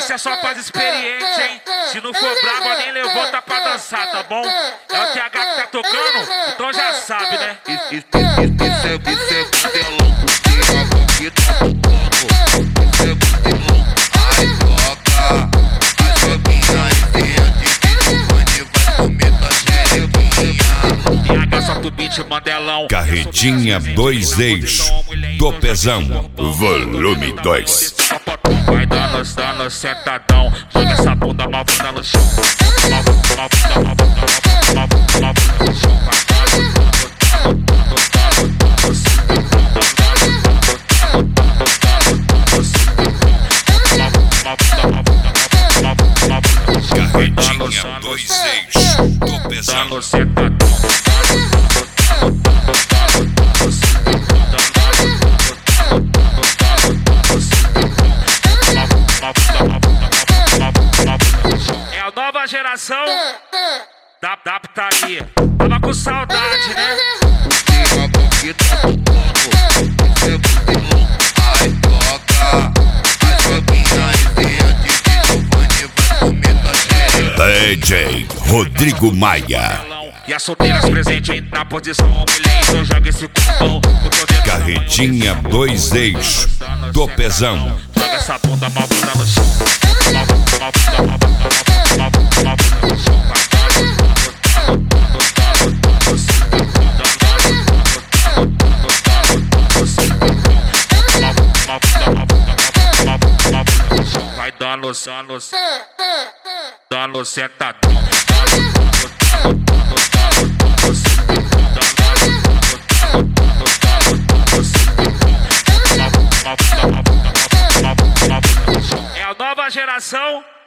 Essa é só pras experientes, hein? Se não for brava, nem levanta pra dançar, tá bom? É o TH que tá tocando, então já sabe, né? Isso é modelão, que tá tocando. Isso é modelão, ai toca. As joguinhas entende que Giovanni vai comer tua xerequinha. TH solta o beat, Mandelão. Carretinha 2 eixos do Pesão, volume 2. Vai dando sentadão, joga essa bunda mal bunda no chão. Mal bunda no chão. Carretinha 2 eixos do Pesão. Dando sentadão. É a nova geração da putaria. Tava com saudade, né? Que tá tocando. Isso é modelão, ai toca. As joguinhas entende que Giovanni vai comer tua xerequinha. DJ Rodrigo Maia. E as solteiras presentes na posição mulher, então joga esse cupom. Carretinha 2 eixos do Pesão. Joga essa bunda mal bunda no chão. Mal bunda no chão. Vai dando sentadão. É a nova geração